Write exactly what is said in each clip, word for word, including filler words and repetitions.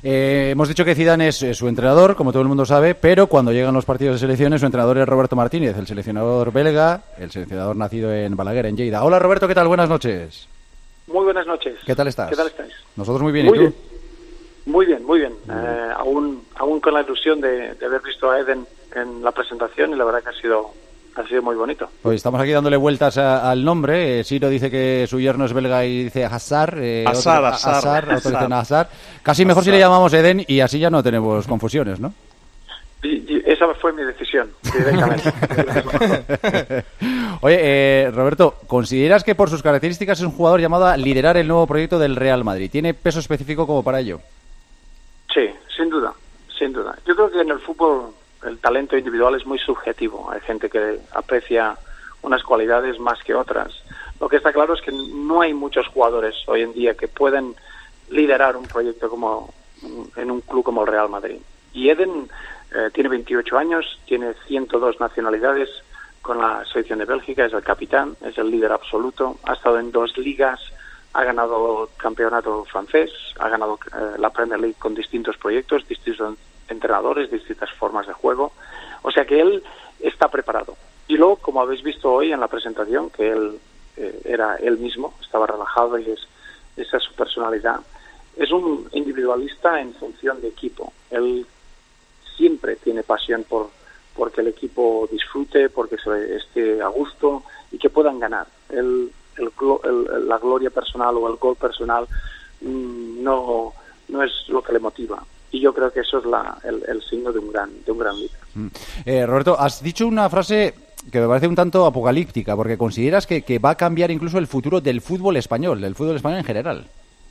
Eh, hemos dicho que Zidane es, es su entrenador, como todo el mundo sabe, pero cuando llegan los partidos de selecciones, su entrenador es Roberto Martínez, el seleccionador belga, el seleccionador nacido en Balaguer, en Lleida. Hola Roberto, ¿qué tal? Buenas noches. Muy buenas noches. ¿Qué tal estás? ¿Qué tal estáis? Nosotros muy bien, muy ¿y tú? Bien. Muy bien, muy bien. Eh, aún, aún con la ilusión de, de haber visto a Eden en la presentación y la verdad que ha sido... Ha sido muy bonito. Pues estamos aquí dándole vueltas a, al nombre. Eh, Siro dice que su yerno es belga y dice Hazard. Eh, Hazard, otro, Hazard, Hazard, Hazard. otro dice Hazard. Casi mejor Hazard. Si le llamamos Eden y así ya no tenemos confusiones, ¿no? Y, y esa fue mi decisión, directamente. Oye, eh, Roberto, ¿consideras que por sus características es un jugador llamado a liderar el nuevo proyecto del Real Madrid? ¿Tiene peso específico como para ello? Sí, sin duda, sin duda. Yo creo que en el fútbol el talento individual es muy subjetivo. Hay gente que aprecia unas cualidades más que otras. Lo que está claro es que no hay muchos jugadores hoy en día que pueden liderar un proyecto como en un club como el Real Madrid. Y Eden eh, tiene veintiocho años, tiene ciento dos nacionalidades con la selección de Bélgica, es el capitán, es el líder absoluto, ha estado en dos ligas, ha ganado el campeonato francés, ha ganado eh, la Premier League con distintos proyectos, distintos entrenadores, distintas formas de juego, o sea que él está preparado. Y luego, como habéis visto hoy en la presentación, que él eh, era él mismo, estaba relajado y es, esa es su personalidad, es un individualista en función de equipo. Él siempre tiene pasión por porque el equipo disfrute, porque se esté a gusto y que puedan ganar. Él, el, el, la gloria personal o el gol personal mmm, no, no es lo que le motiva. Y yo creo que eso es la, el, el signo de un gran de un gran líder. Mm. Eh, Roberto, has dicho una frase que me parece un tanto apocalíptica, porque consideras que, que va a cambiar incluso el futuro del fútbol español, del fútbol español en general.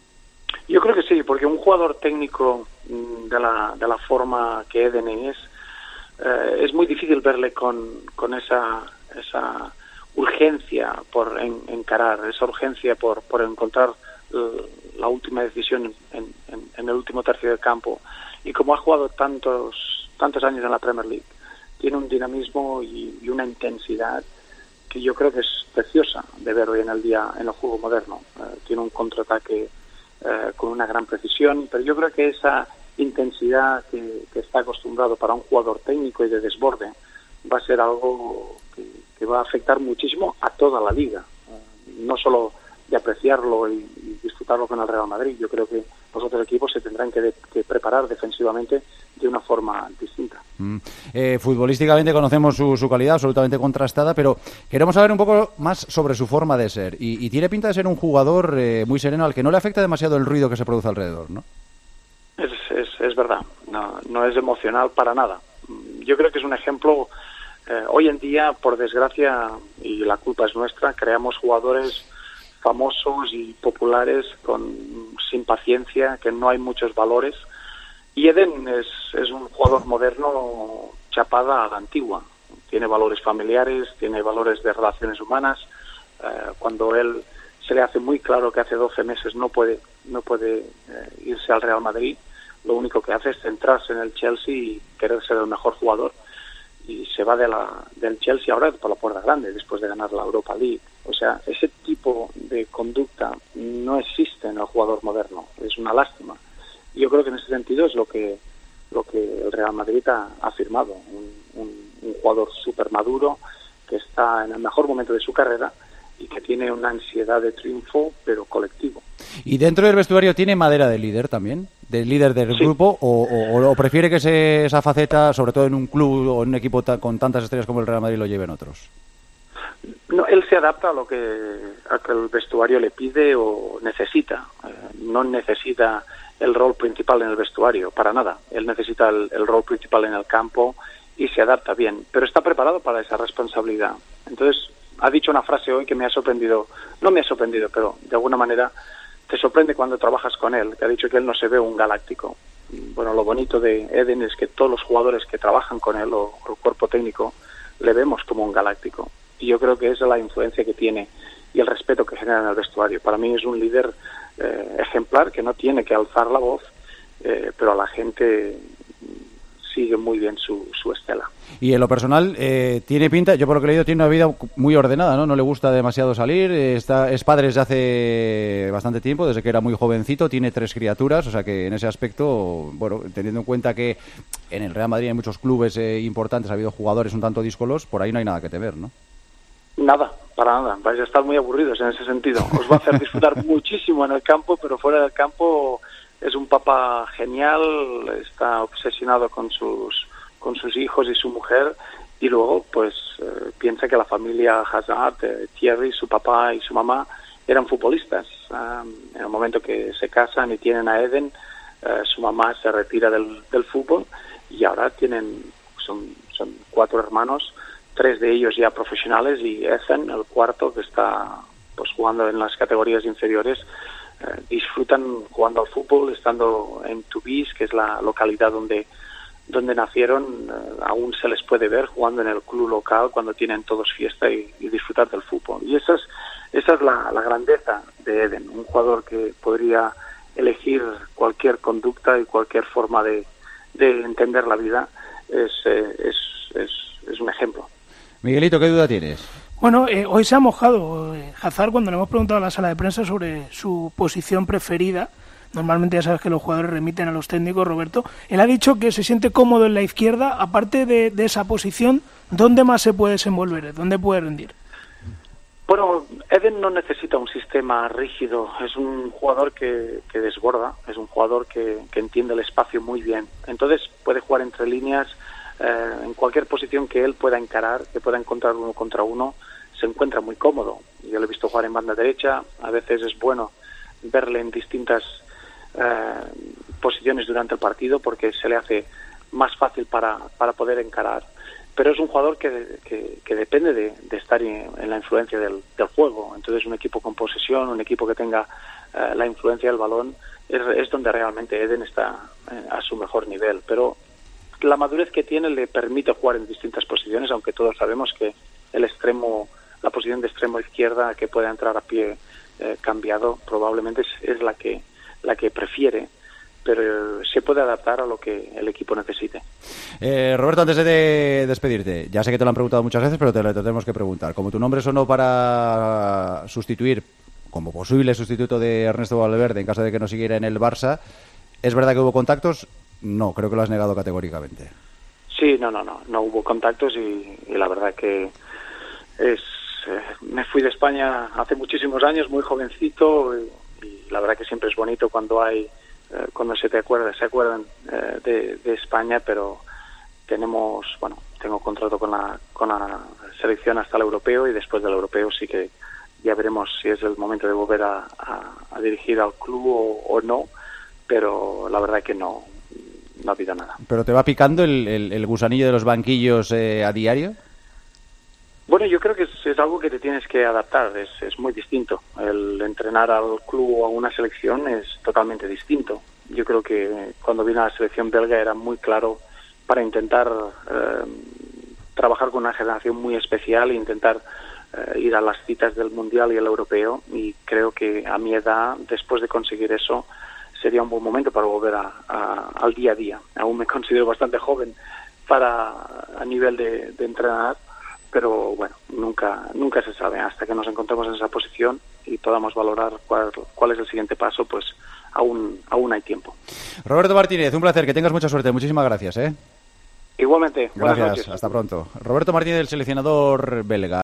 Yo creo que sí, porque un jugador técnico de la, de la forma que Eden es, eh, es muy difícil verle con, con esa, esa urgencia por en, encarar, esa urgencia por, por encontrar la última decisión en, en, en el último tercio del campo. Y como ha jugado tantos tantos años en la Premier League, tiene un dinamismo y, y una intensidad que yo creo que es preciosa de ver hoy en el día en el juego moderno. Eh, tiene un contraataque eh, con una gran precisión, pero yo creo que esa intensidad que, que está acostumbrado para un jugador técnico y de desborde va a ser algo que, que va a afectar muchísimo a toda la liga, eh, no solo de apreciarlo y, y disfrutarlo con el Real Madrid. Yo creo que los otros equipos se tendrán que, de, que preparar defensivamente de una forma distinta. Mm. Eh, futbolísticamente conocemos su, su calidad absolutamente contrastada, pero queremos saber un poco más sobre su forma de ser. Y, y tiene pinta de ser un jugador eh, muy sereno al que no le afecta demasiado el ruido que se produce alrededor, ¿no? Es, es, es verdad, no, no es emocional para nada. Yo creo que es un ejemplo. Eh, hoy en día, por desgracia, y la culpa es nuestra, creamos jugadores famosos y populares con sin paciencia, que no hay muchos valores. Y Eden es, es un jugador moderno chapada a la antigua. Tiene valores familiares, tiene valores de relaciones humanas. Eh, cuando él se le hace muy claro que hace doce meses no puede no puede eh, irse al Real Madrid, lo único que hace es centrarse en el Chelsea y querer ser el mejor jugador. Y se va de la, del Chelsea ahora por la puerta grande, después de ganar la Europa League. O sea, ese tipo de conducta no existe en el jugador moderno. Es una lástima. Y yo creo que en ese sentido es lo que lo que el Real Madrid ha, ha firmado. Un, un, un jugador súper maduro, que está en el mejor momento de su carrera y que tiene una ansiedad de triunfo, pero colectivo. ¿Y dentro del vestuario tiene madera de líder también? ¿De líder del sí. grupo? O, o, ¿O prefiere que se, esa faceta, sobre todo en un club o en un equipo ta, con tantas estrellas como el Real Madrid, lo lleven otros? No, él se adapta a lo que, a que el vestuario le pide o necesita. Eh, no necesita el rol principal en el vestuario, para nada. Él necesita el, el rol principal en el campo y se adapta bien, pero está preparado para esa responsabilidad. Entonces, ha dicho una frase hoy que me ha sorprendido, no me ha sorprendido, pero de alguna manera te sorprende cuando trabajas con él, que ha dicho que él no se ve un galáctico. Bueno, lo bonito de Eden es que todos los jugadores que trabajan con él, o, o el cuerpo técnico, le vemos como un galáctico. Y yo creo que esa es la influencia que tiene y el respeto que genera en el vestuario. Para mí es un líder eh, ejemplar que no tiene que alzar la voz, eh, pero a la gente sigue muy bien su, su estela. Y en lo personal, eh, tiene pinta, yo por lo que he leído, tiene una vida muy ordenada, ¿no? No le gusta demasiado salir, eh, está, es padre desde hace bastante tiempo, desde que era muy jovencito, tiene tres criaturas, o sea que en ese aspecto, bueno, teniendo en cuenta que en el Real Madrid hay muchos clubes eh, importantes, ha habido jugadores un tanto díscolos, por ahí no hay nada que temer, ¿no? Nada, para nada, vais a estar muy aburridos en ese sentido. Os va a hacer disfrutar muchísimo en el campo, pero fuera del campo es un papá genial, está obsesionado con sus con sus hijos y su mujer, y luego pues eh, piensa que la familia Hazard, eh, Thierry, su papá y su mamá eran futbolistas. Um, en el momento que se casan y tienen a Eden, eh, su mamá se retira del, del fútbol y ahora tienen son, son cuatro hermanos, tres de ellos ya profesionales y Ethan, el cuarto, que está pues jugando en las categorías inferiores. Eh, disfrutan jugando al fútbol, estando en Tubis, que es la localidad donde donde nacieron. Eh, aún se les puede ver jugando en el club local cuando tienen todos fiesta y, y disfrutar del fútbol. Y esa es, esa es la, la grandeza de Eden, un jugador que podría elegir cualquier conducta y cualquier forma de, de entender la vida. Es, eh, es, es, es un ejemplo. Miguelito, ¿qué duda tienes? Bueno, eh, hoy se ha mojado eh, Hazard cuando le hemos preguntado a la sala de prensa sobre su posición preferida. Normalmente ya sabes que los jugadores remiten a los técnicos, Roberto. Él ha dicho que se siente cómodo en la izquierda. Aparte de, de esa posición, ¿dónde más se puede desenvolver? ¿Dónde puede rendir? Bueno, Eden no necesita un sistema rígido. Es un jugador que, que desborda, es un jugador que, que entiende el espacio muy bien. Entonces puede jugar entre líneas, eh, en cualquier posición que él pueda encarar, que pueda encontrar uno contra uno, se encuentra muy cómodo. Yo lo he visto jugar en banda derecha, a veces es bueno verle en distintas Eh, posiciones durante el partido porque se le hace más fácil para, para poder encarar, pero es un jugador que, que, que depende de, de estar en, en la influencia del, del juego. Entonces un equipo con posesión, un equipo que tenga eh, la influencia del balón es, es donde realmente Eden está eh, a su mejor nivel, pero la madurez que tiene le permite jugar en distintas posiciones, aunque todos sabemos que el extremo, la posición de extremo izquierda que pueda entrar a pie eh, cambiado probablemente es, es la que la que prefiere, pero se puede adaptar a lo que el equipo necesite. Eh, Roberto, antes de despedirte, ya sé que te lo han preguntado muchas veces, pero te lo tenemos que preguntar. Como tu nombre sonó para sustituir, como posible sustituto de Ernesto Valverde en caso de que no siguiera en el Barça, ¿es verdad que hubo contactos? No, creo que lo has negado categóricamente. Sí, no, no, no, no hubo contactos y, y la verdad que es eh, me fui de España hace muchísimos años, muy jovencito, y, y la verdad que siempre es bonito cuando hay eh, cuando se te acuerda, se acuerdan eh, de, de España, pero tenemos, bueno, tengo contrato con la con la selección hasta el europeo y después del europeo sí que ya veremos si es el momento de volver a, a, a dirigir al club o, o no, pero la verdad que no no ha habido nada. ¿Pero te va picando el, el, el gusanillo de los banquillos eh, a diario? Bueno, yo creo que es, es algo que te tienes que adaptar, es, es muy distinto. El entrenar al club o a una selección es totalmente distinto. Yo creo que cuando vine a la selección belga era muy claro para intentar eh, trabajar con una generación muy especial e intentar eh, ir a las citas del Mundial y el Europeo, y creo que a mi edad, después de conseguir eso, sería un buen momento para volver a, a, al día a día. Aún me considero bastante joven para a nivel de, de entrenar, pero bueno, nunca nunca se sabe. Hasta que nos encontremos en esa posición y podamos valorar cuál, cuál es el siguiente paso, pues aún aún hay tiempo. Roberto Martínez, un placer, que tengas mucha suerte. Muchísimas gracias. ¿eh? Igualmente. Buenas Gracias, noches. hasta pronto. Roberto Martínez, el seleccionador belga.